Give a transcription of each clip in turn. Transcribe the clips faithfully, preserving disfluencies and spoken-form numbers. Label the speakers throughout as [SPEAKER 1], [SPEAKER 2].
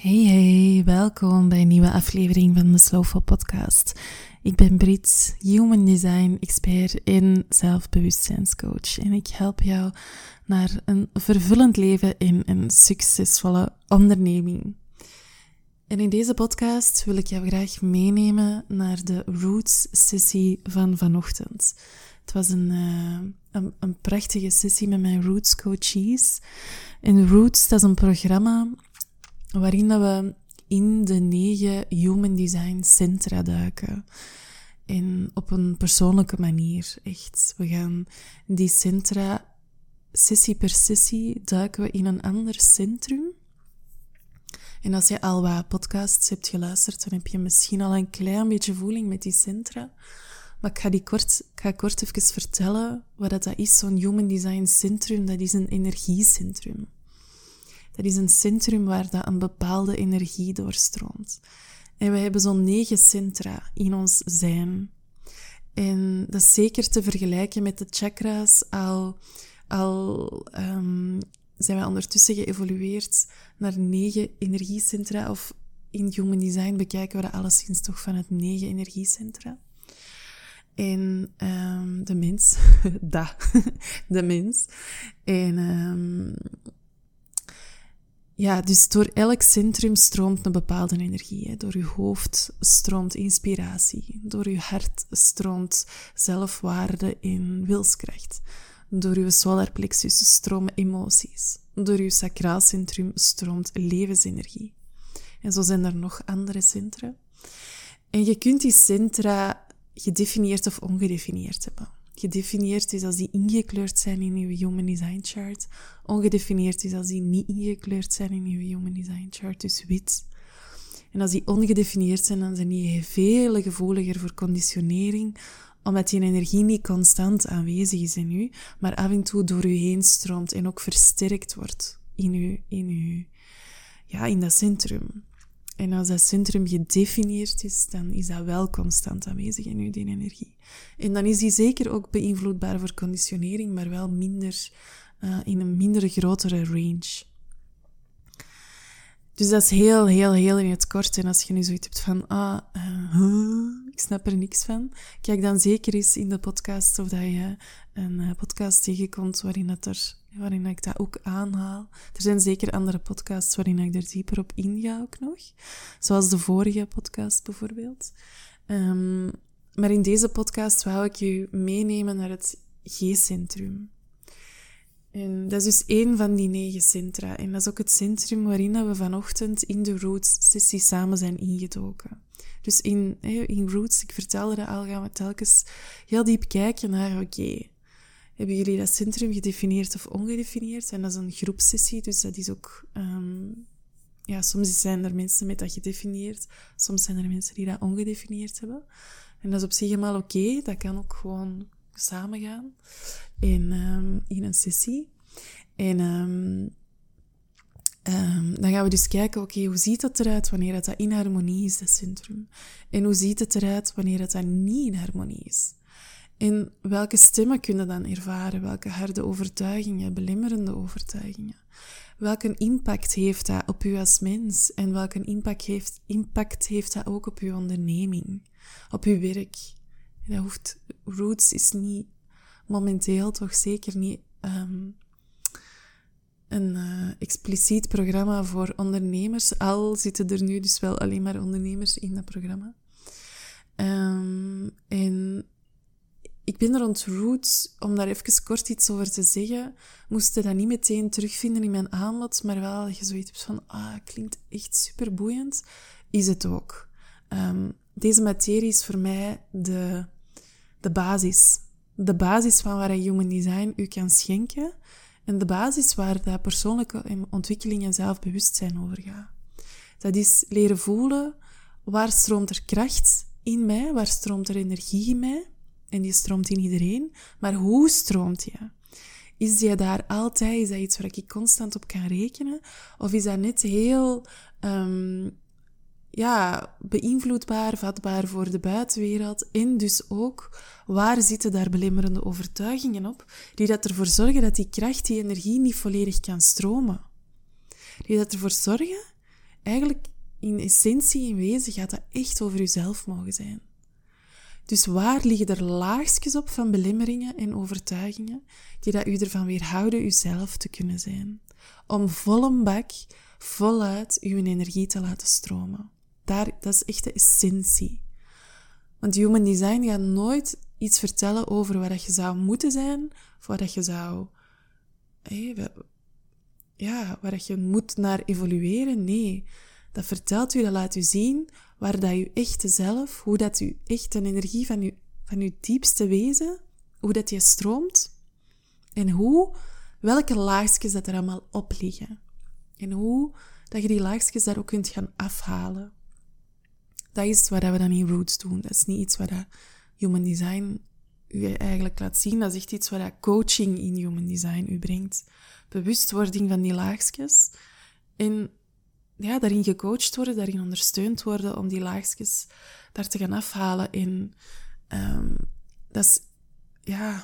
[SPEAKER 1] Hey hey, welkom bij een nieuwe aflevering van de Slowful Podcast. Ik ben Brit, Human Design expert en zelfbewustzijnscoach. En ik help jou naar een vervullend leven in een succesvolle onderneming. En in deze podcast wil ik jou graag meenemen naar de Roots-sessie van vanochtend. Het was een, uh, een, een prachtige sessie met mijn Roots coaches. En Roots, dat is een programma waarin we in de negen Human Design centra duiken. En op een persoonlijke manier, echt. We gaan die centra, sessie per sessie, duiken we in een ander centrum. En als je al wat podcasts hebt geluisterd, dan heb je misschien al een klein beetje voeling met die centra. Maar ik ga, die kort, ik ga kort even vertellen wat dat is, zo'n Human Design centrum. Dat is een energiecentrum. Dat is een centrum waar dat een bepaalde energie doorstroomt. En we hebben zo'n negen centra in ons zijn. En dat is zeker te vergelijken met de chakra's. Al, al um, zijn we ondertussen geëvolueerd naar negen energiecentra. Of in Human Design bekijken we dat alleszins toch vanuit negen energiecentra. En um, de mens, da, de mens. En um, ja, dus door elk centrum stroomt een bepaalde energie. Hè. Door je hoofd stroomt inspiratie. Door je hart stroomt zelfwaarde en wilskracht. Door je solar plexus stromen emoties. Door je sacraalcentrum stroomt levensenergie. En zo zijn er nog andere centra. En je kunt die centra gedefinieerd of ongedefinieerd hebben. Gedefinieerd is als die ingekleurd zijn in je Human Design chart. Ongedefinieerd is als die niet ingekleurd zijn in je Human Design chart, dus wit. En als die ongedefinieerd zijn, dan zijn die veel gevoeliger voor conditionering, omdat die energie niet constant aanwezig is in u, maar af en toe door u heen stroomt en ook versterkt wordt in u, in u, ja, in dat centrum. En als dat centrum gedefinieerd is, dan is dat wel constant aanwezig in u, die energie. En dan is die zeker ook beïnvloedbaar voor conditionering, maar wel minder, uh, in een minder grotere range. Dus dat is heel, heel, heel in het kort. En als je nu zoiets hebt van, ah, uh, huh, ik snap er niks van, kijk dan zeker eens in de podcast of dat je een uh, podcast tegenkomt waarin, dat er, waarin ik dat ook aanhaal. Er zijn zeker andere podcasts waarin ik er dieper op inga ook nog. Zoals de vorige podcast bijvoorbeeld. Um, maar in deze podcast wou ik je meenemen naar het G-centrum. En dat is dus één van die negen centra. En dat is ook het centrum waarin we vanochtend in de Roots-sessie samen zijn ingedoken. Dus in, in Roots, ik vertelde dat al, gaan we telkens heel diep kijken naar, oké, okay, hebben jullie dat centrum gedefinieerd of ongedefinieerd? En dat is een groepsessie, dus dat is ook... Um, ja, soms zijn er mensen met dat gedefinieerd, soms zijn er mensen die dat ongedefinieerd hebben. En dat is op zich helemaal oké, okay. Dat kan ook gewoon samen gaan in, um, in een sessie. En um, um, dan gaan we dus kijken, oké, okay, hoe ziet dat eruit wanneer dat, dat in harmonie is, dat centrum? En hoe ziet het eruit wanneer dat, dat niet in harmonie is? En welke stemmen kunnen dan ervaren? Welke harde overtuigingen, belemmerende overtuigingen? Welke impact heeft dat op u als mens? En welke impact heeft, impact heeft dat ook op uw onderneming? Op uw werk? Dat hoeft, Roots is niet momenteel toch zeker niet um, een uh, expliciet programma voor ondernemers. Al zitten er nu dus wel alleen maar ondernemers in dat programma. Um, en ik ben er rond Roots, om daar even kort iets over te zeggen, moest je dat niet meteen terugvinden in mijn aanbod, maar wel dat je zoiets hebt van, ah, klinkt echt super boeiend, is het ook. Um, deze materie is voor mij de, de basis. De basis van waar Human Design u kan schenken en de basis waar de persoonlijke ontwikkeling en zelfbewustzijn over gaat. Dat is leren voelen, waar stroomt er kracht in mij, waar stroomt er energie in mij, en die stroomt in iedereen, maar hoe stroomt die? Is die daar altijd, is dat iets waar ik constant op kan rekenen, of is dat net heel... Um, ja, beïnvloedbaar, vatbaar voor de buitenwereld. En dus ook, waar zitten daar belemmerende overtuigingen op, die dat ervoor zorgen dat die kracht, die energie niet volledig kan stromen. Die dat ervoor zorgen eigenlijk in essentie, in wezen, gaat dat echt over jezelf mogen zijn. Dus waar liggen er laagjes op van belemmeringen en overtuigingen die dat u ervan weerhouden uzelf te kunnen zijn? Om vol een bak, voluit uw energie te laten stromen. Daar, dat is echt de essentie. Want Human Design gaat nooit iets vertellen over wat je zou moeten zijn, of wat je zou... Hey, ja, waar je moet naar evolueren. Nee, dat vertelt u, dat laat u zien waar dat uw echte zelf, hoe dat uw echte energie van uw, van uw diepste wezen, hoe dat je stroomt en hoe, welke laagjes dat er allemaal op liggen. En hoe dat je die laagjes daar ook kunt gaan afhalen. Dat is wat we dan in Roots doen. Dat is niet iets wat dat Human Design u eigenlijk laat zien. Dat is echt iets wat dat coaching in Human Design u brengt. Bewustwording van die laagjes. En ja, daarin gecoacht worden, daarin ondersteund worden om die laagjes daar te gaan afhalen. En um, dat is, ja,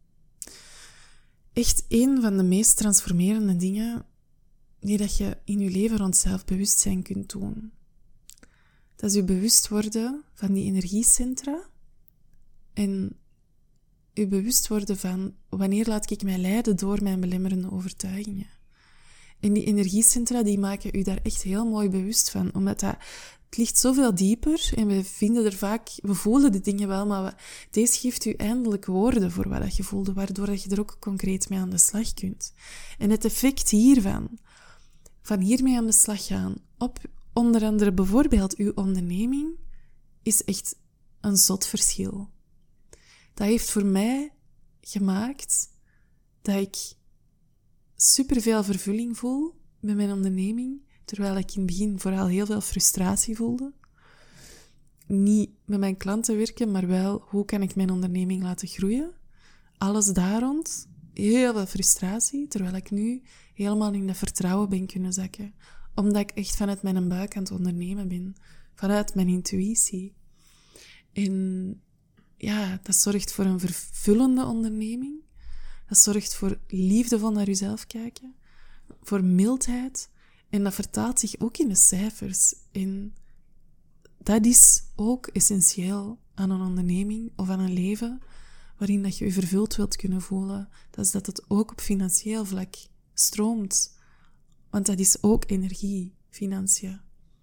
[SPEAKER 1] echt een van de meest transformerende dingen die dat je in je leven rond zelfbewustzijn kunt doen. Dat is je bewust worden van die energiecentra en je bewust worden van wanneer laat ik mij leiden door mijn belemmerende overtuigingen. En die energiecentra, die maken u daar echt heel mooi bewust van, omdat dat, het ligt zoveel dieper en we vinden er vaak, we voelen de dingen wel, maar we, deze geeft u eindelijk woorden voor wat dat je voelde, waardoor dat je er ook concreet mee aan de slag kunt. En het effect hiervan, van hiermee aan de slag gaan, op onder andere bijvoorbeeld uw onderneming, is echt een zot verschil. Dat heeft voor mij gemaakt dat ik superveel vervulling voel met mijn onderneming, terwijl ik in het begin vooral heel veel frustratie voelde. Niet met mijn klanten werken, maar wel hoe kan ik mijn onderneming laten groeien. Alles daar rond, heel veel frustratie, terwijl ik nu helemaal in dat vertrouwen ben kunnen zakken. Omdat ik echt vanuit mijn buik aan het ondernemen ben. Vanuit mijn intuïtie. En ja, dat zorgt voor een vervullende onderneming. Dat zorgt voor liefdevol naar jezelf kijken. Voor mildheid. En dat vertaalt zich ook in de cijfers. En dat is ook essentieel aan een onderneming of aan een leven waarin dat je je vervuld wilt kunnen voelen. Dat is dat het ook op financieel vlak stroomt. Want dat is ook energie, financiën.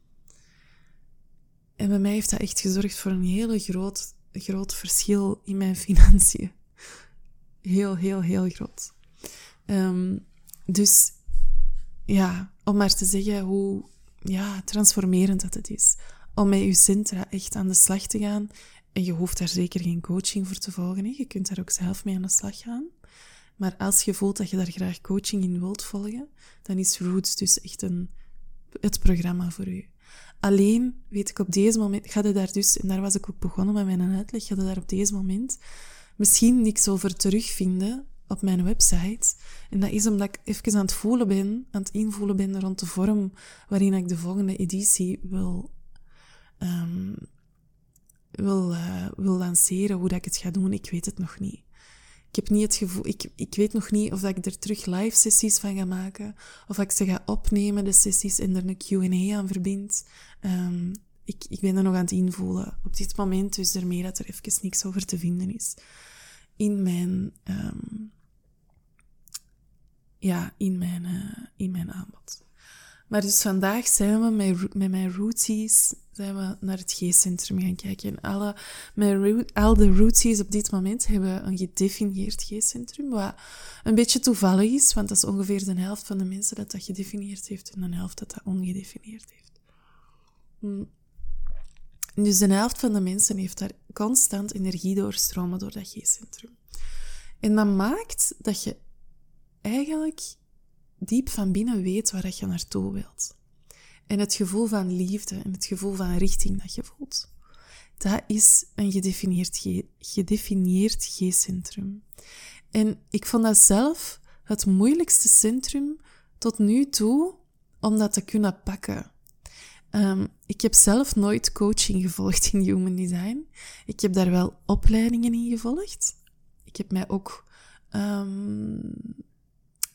[SPEAKER 1] En bij mij heeft dat echt gezorgd voor een hele groot, groot verschil in mijn financiën. Heel, heel, heel groot. Um, dus ja, om maar te zeggen hoe ja, transformerend dat het is. Om met je centra echt aan de slag te gaan. En je hoeft daar zeker geen coaching voor te volgen. Hè. Je kunt daar ook zelf mee aan de slag gaan. Maar als je voelt dat je daar graag coaching in wilt volgen, dan is Roots dus echt een, het programma voor u. Alleen weet ik op deze moment, ga je daar dus, en daar was ik ook begonnen met mijn uitleg, ga je daar op deze moment misschien niks over terugvinden op mijn website. En dat is omdat ik even aan het voelen ben, aan het invoelen ben rond de vorm waarin ik de volgende editie wil, um, wil, uh, wil lanceren, hoe dat ik het ga doen, ik weet het nog niet. Ik heb niet het gevoel, ik, ik weet nog niet of dat ik er terug live sessies van ga maken, of ik ze ga opnemen, de sessies, en er een Q en A aan verbind. Um, ik, ik ben er nog aan het invoelen op dit moment, dus daarmee dat er even niks over te vinden is. In mijn, um, ja, in mijn, uh, in mijn aanbod. Maar dus vandaag zijn we met, met mijn rooties, zijn we naar het G-centrum gaan kijken. En alle, mijn, al de rooties op dit moment hebben een gedefinieerd G-centrum, wat een beetje toevallig is, want dat is ongeveer de helft van de mensen dat dat gedefinieerd heeft en de helft dat dat ongedefinieerd heeft. Dus de helft van de mensen heeft daar constant energie doorstromen door dat G-centrum. En dat maakt dat je eigenlijk diep van binnen weet waar je naartoe wilt. En het gevoel van liefde en het gevoel van richting dat je voelt. Dat is een gedefinieerd, G, gedefinieerd G-centrum. En ik vond dat zelf het moeilijkste centrum tot nu toe om dat te kunnen pakken. Um, ik heb zelf nooit coaching gevolgd in Human Design. Ik heb daar wel opleidingen in gevolgd. Ik heb mij ook... Um,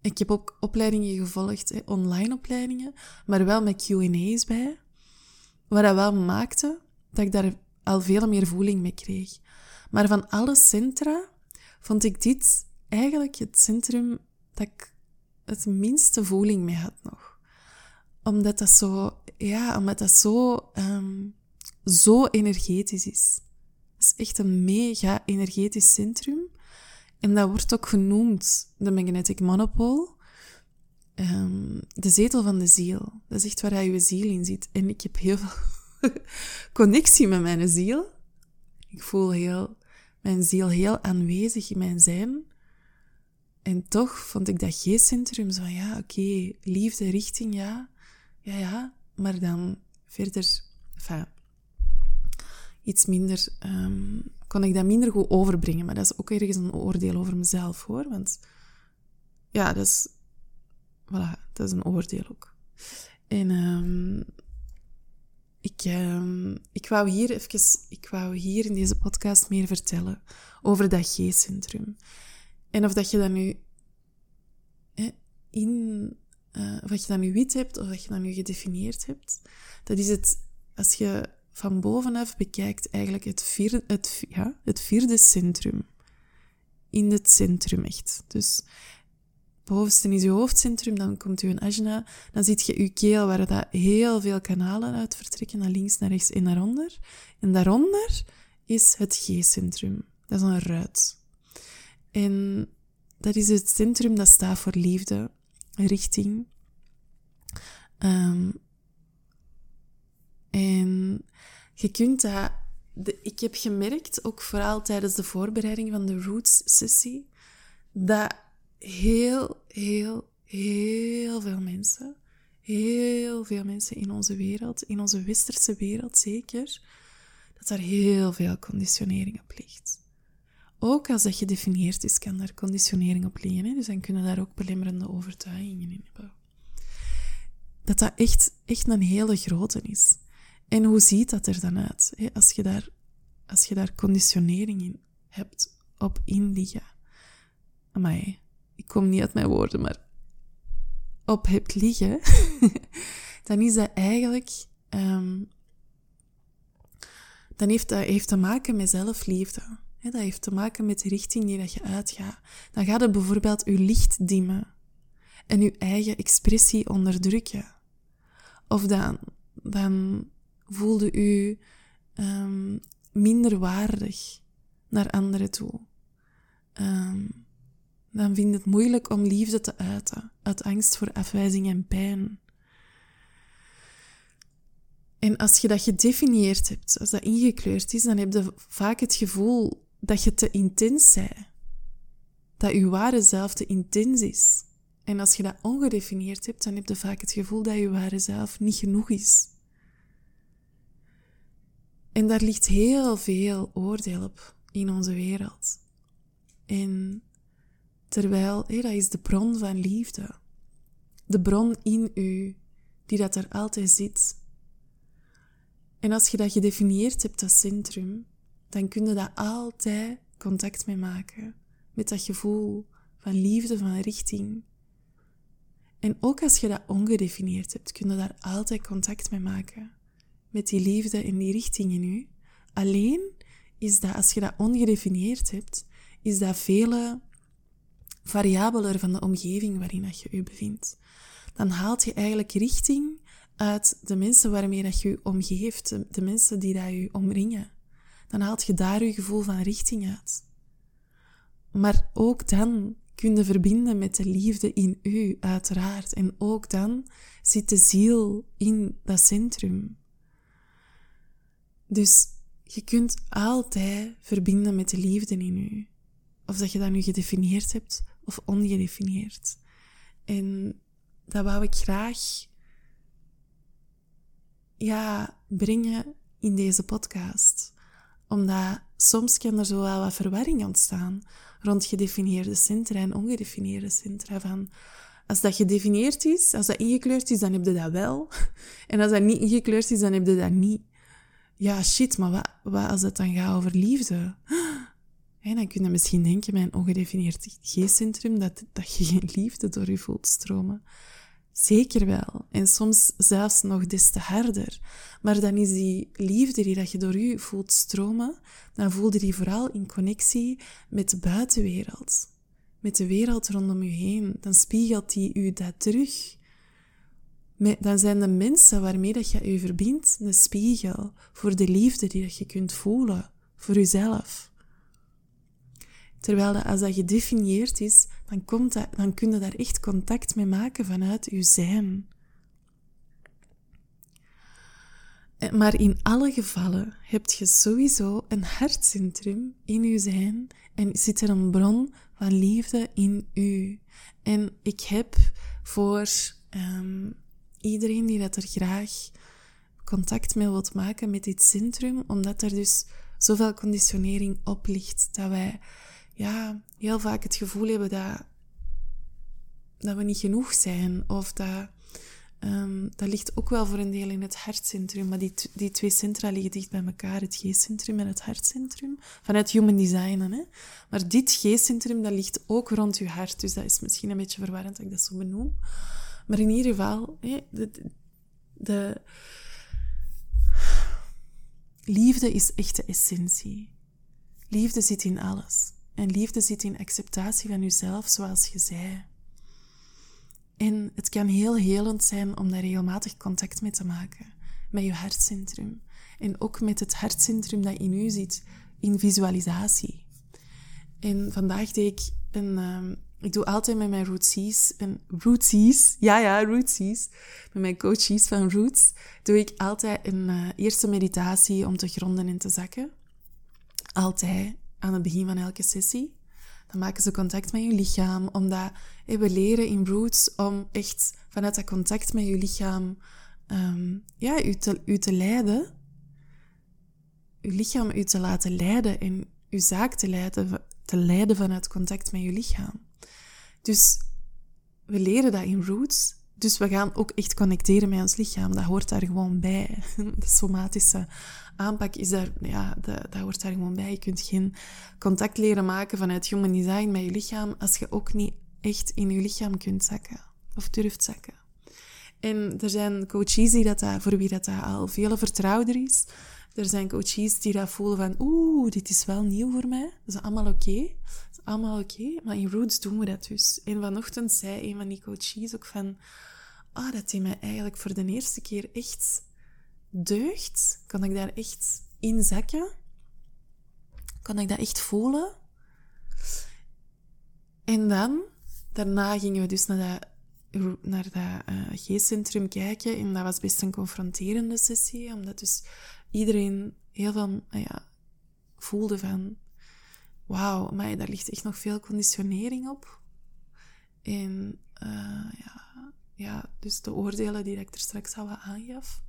[SPEAKER 1] Ik heb ook opleidingen gevolgd, hè, online opleidingen, maar wel met Q en A's bij. Wat dat wel maakte dat ik daar al veel meer voeling mee kreeg. Maar van alle centra vond ik dit eigenlijk het centrum dat ik het minste voeling mee had nog. Omdat dat zo, ja, omdat dat zo, um, zo energetisch is. Het is echt een mega energetisch centrum. En dat wordt ook genoemd, de Magnetic Monopole, um, de zetel van de ziel. Dat is echt waar je ziel in zit. En ik heb heel veel connectie met mijn ziel. Ik voel heel, mijn ziel heel aanwezig in mijn zijn. En toch vond ik dat G-centrum zo van, ja, oké, okay, liefde, richting, ja, ja, ja, maar dan verder, enfin, iets minder, um, kon ik dat minder goed overbrengen. Maar dat is ook ergens een oordeel over mezelf, hoor. Want, ja, dat is, voilà, dat is een oordeel ook. En, um, ik, um, ik wou hier even, ik wou hier in deze podcast meer vertellen over dat G-centrum. En of dat je dat nu hè, in, uh, of dat je dat nu wit hebt, of dat je dat nu gedefinieerd hebt, dat is het, als je van bovenaf bekijkt, eigenlijk het vierde, het, ja, het vierde centrum. In het centrum echt. Dus bovenste is je hoofdcentrum, dan komt je ajna, dan ziet je je keel, waar dat heel veel kanalen uit vertrekken, naar links, naar rechts en naar onder. En daaronder is het G-centrum. Dat is een ruit. En dat is het centrum dat staat voor liefde, richting. Um, en je kunt dat... De, ik heb gemerkt, ook vooral tijdens de voorbereiding van de Roots-sessie, dat heel, heel, heel veel mensen, heel veel mensen in onze wereld, in onze westerse wereld zeker, dat daar heel veel conditionering op ligt. Ook als dat gedefinieerd is, kan daar conditionering op liggen. Hè? Dus dan kunnen daar ook belemmerende overtuigingen in hebben. Dat dat echt, echt een hele grote is. En hoe ziet dat er dan uit? Hè? Als je daar, als je daar conditionering in hebt, op inliggen. Amai, ik kom niet uit mijn woorden, maar op hebt liggen, dan is dat eigenlijk... Um, dan heeft dat heeft te maken met zelfliefde. He, dat heeft te maken met de richting die dat je uitgaat. Dan gaat het bijvoorbeeld je licht dimmen en je eigen expressie onderdrukken. Of dan, dan voelde je um, minder waardig naar anderen toe. Um, dan vind je het moeilijk om liefde te uiten, uit angst voor afwijzing en pijn. En als je dat gedefinieerd hebt, als dat ingekleurd is, dan heb je vaak het gevoel dat je te intens bent. Dat je ware zelf te intens is. En als je dat ongedefinieerd hebt, dan heb je vaak het gevoel dat je ware zelf niet genoeg is. En daar ligt heel veel oordeel op in onze wereld. En terwijl, hé, dat is de bron van liefde. De bron in u, die dat er altijd zit. En als je dat gedefinieerd hebt, dat centrum, dan kun je daar altijd contact mee maken. Met dat gevoel van liefde, van richting. En ook als je dat ongedefinieerd hebt, kun je daar altijd contact mee maken. Met die liefde en die richting in u. Alleen is dat, als je dat ongedefinieerd hebt, is dat vele variabeler van de omgeving waarin dat je je bevindt. Dan haalt je eigenlijk richting uit de mensen waarmee dat je je omgeeft, de, de mensen die dat je omringen. Dan haalt je daar je gevoel van richting uit. Maar ook dan kun je verbinden met de liefde in u, uiteraard. En ook dan zit de ziel in dat centrum. Dus je kunt altijd verbinden met de liefde in u. Of dat je dat nu gedefinieerd hebt of ongedefinieerd. En dat wou ik graag ja, brengen in deze podcast. Omdat soms kan er zo wel wat verwarring ontstaan rond gedefinieerde centra en ongedefinieerde centra. Van, als dat gedefinieerd is, als dat ingekleurd is, dan heb je dat wel. En als dat niet ingekleurd is, dan heb je dat niet. Ja, shit, maar wat, wat als het dan gaat over liefde? En dan kun je misschien denken, mijn ongedefinieerd geestcentrum, dat, dat je geen liefde door je voelt stromen. Zeker wel. En soms zelfs nog des te harder. Maar dan is die liefde die dat je door je voelt stromen, dan voel je die vooral in connectie met de buitenwereld. Met de wereld rondom je heen. Dan spiegelt die u dat terug. Dan zijn de mensen waarmee dat je je verbindt de spiegel voor de liefde die dat je kunt voelen. Voor jezelf. Terwijl dat, als dat gedefinieerd is, dan, komt dat, dan kun je daar echt contact mee maken vanuit je zijn. Maar in alle gevallen heb je sowieso een hartcentrum in je zijn en zit er een bron van liefde in u. En ik heb voor um, iedereen die dat er graag contact mee wilt maken met dit centrum, omdat er dus zoveel conditionering op ligt, dat wij ja, heel vaak het gevoel hebben dat, dat we niet genoeg zijn. Of dat, um, dat ligt ook wel voor een deel in het hartcentrum. Maar die, die twee centra liggen dicht bij elkaar. Het geestcentrum en het hartcentrum. Vanuit human design. Hè? Maar dit geestcentrum, dat ligt ook rond je hart. Dus dat is misschien een beetje verwarrend dat ik dat zo benoem. Maar in ieder geval, hè, de, de liefde is echt de essentie. Liefde zit in alles. En liefde zit in acceptatie van jezelf zoals je zij. En het kan heel helend zijn om daar regelmatig contact mee te maken. Met je hartcentrum. En ook met het hartcentrum dat in u zit. In visualisatie. En vandaag deed ik een... Um, ik doe altijd met mijn rootsies... Een rootsies? Ja, ja, rootsies. Met mijn coaches van Roots doe ik altijd een uh, eerste meditatie om te gronden en te zakken. Altijd. Aan het begin van elke sessie. Dan maken ze contact met je lichaam. Omdat hey, we leren in Roots om echt vanuit dat contact met je lichaam um, ja, u, te, u te leiden. Je lichaam u te laten leiden en je zaak te leiden, te leiden vanuit contact met je lichaam. Dus we leren dat in Roots. Dus we gaan ook echt connecteren met ons lichaam. Dat hoort daar gewoon bij. De somatische aanpak is daar, ja, dat, dat hoort daar gewoon bij. Je kunt geen contact leren maken vanuit human design met je lichaam als je ook niet echt in je lichaam kunt zakken. Of durft zakken. En er zijn coaches die dat, voor wie dat al veel vertrouwder is. Er zijn coaches die dat voelen van, oeh, dit is wel nieuw voor mij. Dat is allemaal oké. Okay. Dat is allemaal oké. Okay. Maar in Roots doen we dat dus. En vanochtend zei een van die coaches ook van, ah, oh, dat die mij eigenlijk voor de eerste keer echt deugt. Kan ik daar echt in zakken? Kan ik dat echt voelen? En dan, daarna gingen we dus naar dat, naar dat uh, geestcentrum kijken. En dat was best een confronterende sessie. Omdat dus iedereen heel veel uh, ja, voelde van, wauw, maar daar ligt echt nog veel conditionering op. En uh, ja... Ja, dus de oordelen die ik er straks al aangaf.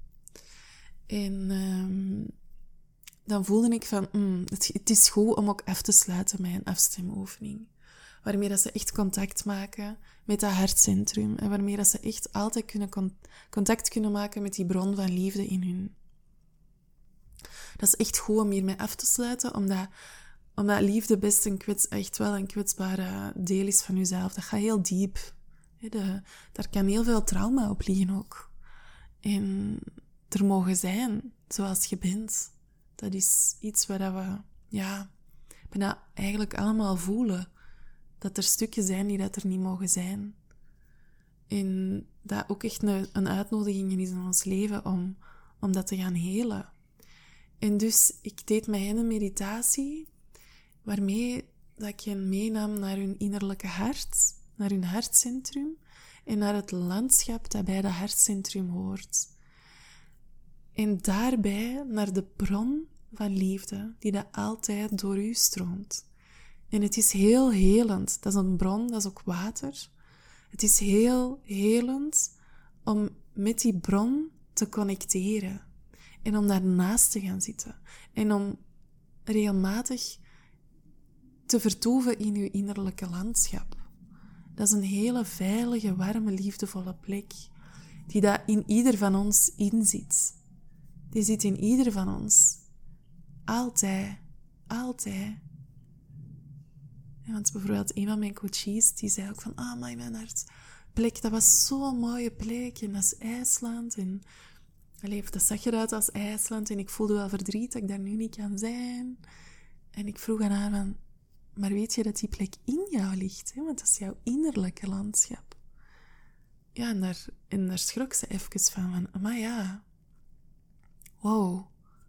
[SPEAKER 1] En um, dan voelde ik van, mm, het, het is goed om ook af te sluiten met een afstemoefening. Waarmee dat ze echt contact maken met dat hartcentrum. En waarmee dat ze echt altijd kunnen con- contact kunnen maken met die bron van liefde in hun. Dat is echt goed om hiermee af te sluiten, omdat, omdat liefde best een kwets, echt wel een kwetsbare deel is van jezelf. Dat gaat heel diep. De, daar kan heel veel trauma op liggen ook. En er mogen zijn, zoals je bent. Dat is iets waar we, ja, bijna eigenlijk allemaal voelen. Dat er stukken zijn die dat er niet mogen zijn. En dat ook echt een, een uitnodiging is in ons leven om, om dat te gaan helen. En dus, ik deed met hen een meditatie, waarmee dat ik hen meenam naar hun innerlijke hart, naar hun hartcentrum en naar het landschap dat bij dat hartcentrum hoort. En daarbij naar de bron van liefde die dat altijd door u stroomt. En het is heel helend. Dat is een bron, dat is ook water. Het is heel helend om met die bron te connecteren. En om daarnaast te gaan zitten. En om regelmatig te vertoeven in uw innerlijke landschap. Dat is een hele veilige, warme, liefdevolle plek. Die daar in ieder van ons in zit. Die zit in ieder van ons. Altijd. Altijd. Want bijvoorbeeld een van mijn coaches, die zei ook van, ah, maar mijn hartplek, dat was zo'n mooie plek. En dat is IJsland. En allee, dat zag eruit als IJsland. En ik voelde wel verdriet dat ik daar nu niet kan zijn. En ik vroeg aan haar van, maar weet je dat die plek in jou ligt? Hè? Want dat is jouw innerlijke landschap. Ja, en daar, en daar schrok ze even van, van, maar ja, wow.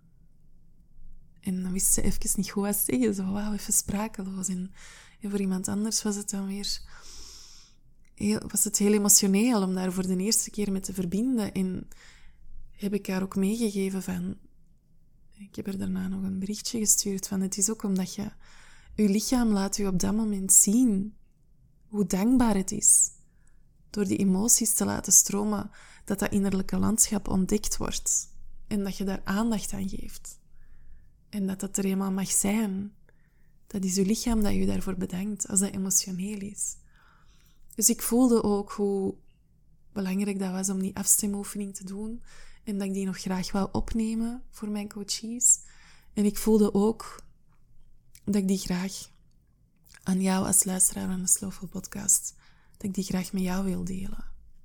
[SPEAKER 1] En dan wist ze even niet goed wat zeggen. Zo, wauw, even sprakeloos. En, en voor iemand anders was het dan weer heel, was het heel emotioneel om daar voor de eerste keer mee te verbinden. En heb ik haar ook meegegeven van... Ik heb er daarna nog een berichtje gestuurd van... Het is ook omdat je... Je lichaam laat je op dat moment zien hoe dankbaar het is. Door die emoties te laten stromen, dat dat innerlijke landschap ontdekt wordt. En dat je daar aandacht aan geeft. En dat dat er eenmaal mag zijn. Dat is je lichaam dat je daarvoor bedankt, als dat emotioneel is. Dus ik voelde ook hoe belangrijk dat was om die afstemoefening te doen. En dat ik die nog graag wou opnemen voor mijn coaches. En ik voelde ook dat ik die graag aan jou als luisteraar van de Slowful Podcast, dat ik die graag met jou wil delen.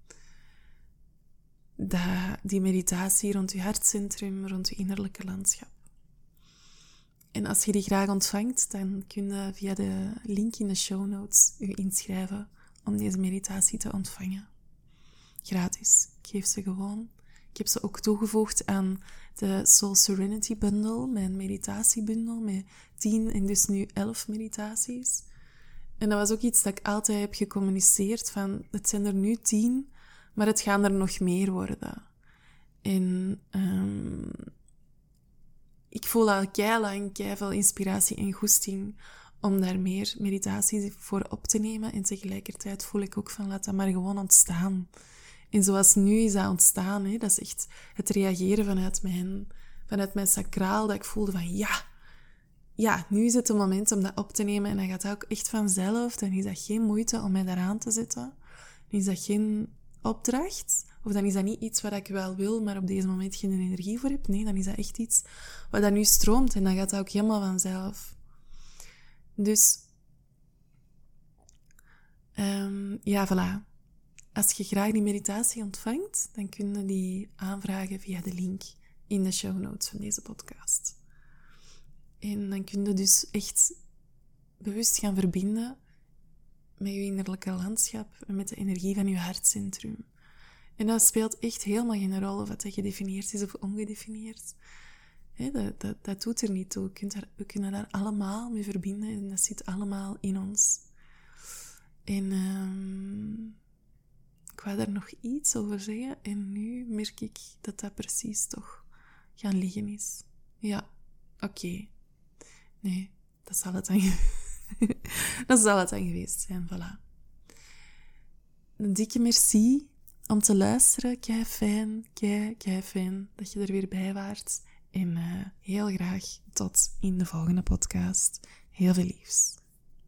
[SPEAKER 1] Dat, die meditatie rond je hartcentrum, rond je innerlijke landschap. En als je die graag ontvangt, dan kun je via de link in de show notes je inschrijven om deze meditatie te ontvangen. Gratis. Ik geef ze gewoon. Ik heb ze ook toegevoegd aan de Soul Serenity Bundle, mijn meditatiebundel, met tien en dus nu elf meditaties. En dat was ook iets dat ik altijd heb gecommuniceerd van, het zijn er nu tien, maar het gaan er nog meer worden. En um, ik voel al keilang keiveel inspiratie en goesting om daar meer meditatie voor op te nemen. En tegelijkertijd voel ik ook van, laat dat maar gewoon ontstaan. En zoals nu is dat ontstaan, hè, dat is echt het reageren vanuit mijn, vanuit mijn sacraal, dat ik voelde van, ja, ja, nu is het het moment om dat op te nemen. En dan gaat dat ook echt vanzelf. Dan is dat geen moeite om mij daaraan te zetten. Dan is dat geen opdracht. Of dan is dat niet iets wat ik wel wil, maar op deze moment geen energie voor heb. Nee, dan is dat echt iets wat dat nu stroomt. En dan gaat dat ook helemaal vanzelf. Dus, um, ja, voilà. Als je graag die meditatie ontvangt, dan kun je die aanvragen via de link in de show notes van deze podcast. En dan kun je dus echt bewust gaan verbinden met je innerlijke landschap en met de energie van je hartcentrum. En dat speelt echt helemaal geen rol of dat gedefinieerd is of ongedefinieerd. He, dat, dat, dat doet er niet toe. We kunnen, daar, we kunnen daar allemaal mee verbinden en dat zit allemaal in ons. En um, ik wou daar nog iets over zeggen en nu merk ik dat dat precies toch gaan liggen is. Ja, oké. Okay. Nee, dat zal het dan, dat zal het dan geweest zijn, voilà. Een dikke merci om te luisteren. Kei fijn, kei, kei fijn dat je er weer bij waart. En uh, heel graag tot in de volgende podcast. Heel veel liefs.